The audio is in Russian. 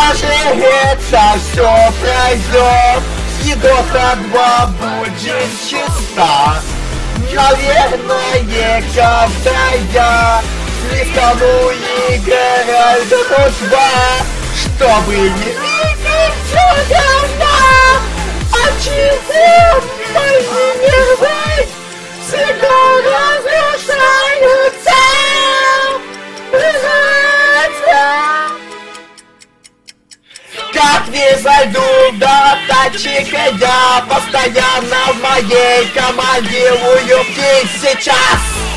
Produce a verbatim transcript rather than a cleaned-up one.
кажется, все пройдет, и дота два будет чиста. Наверное, когда я листану играть дота два, чтобы не видеть все говна, а чего позинировать, всегда разрушаются. Как не зайду до тачика, я постоянно в моей команде уюбки сейчас.